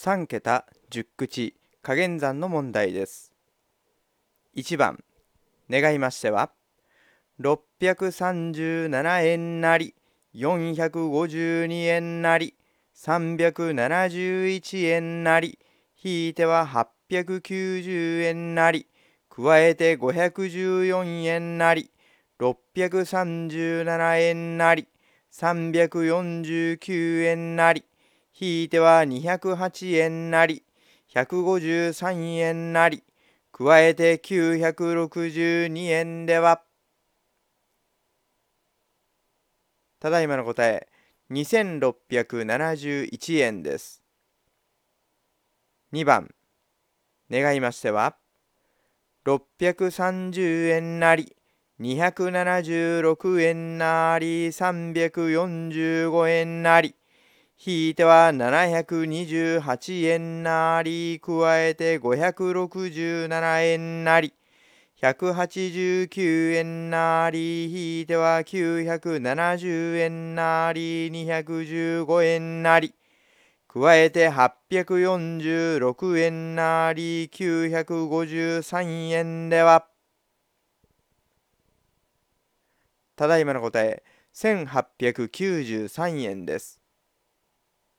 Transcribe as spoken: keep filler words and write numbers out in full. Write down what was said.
さん桁じゅっ口加減算の問題です。いちばん、願いましては、ろっぴゃくさんじゅうななえんなり、よんひゃくごじゅうにえんなり、さんびゃくななじゅういちえんなり、引いてははっぴゃくきゅうじゅうえんなり、加えてごひゃくじゅうよんえんなり、ろっぴゃくさんじゅうななえんなり、さんびゃくよんじゅうきゅうえんなり、引いてはにひゃくはちえんなり、ひゃくごじゅうさんえんなり、加えてきゅうひゃくろくじゅうにえんでは、ただいまの答え、にせんろっぴゃくななじゅういちえんです。にばん、願いましては、ろっぴゃくさんじゅうえんなり、にひゃくななじゅうろくえんなり、さんびゃくよんじゅうごえんなり、引いてはななひゃくにじゅうはちえんなり、加えてごひゃくろくじゅうななえんなり、ひゃくはちじゅうきゅうえんなり、引いてはきゅうひゃくななじゅうえんなり、にひゃくじゅうごえんなり、加えてはっぴゃくよんじゅうろくえんなり、きゅうひゃくごじゅうさんえんでは、ただいまの答え、せんはっぴゃくきゅうじゅうさんえんです。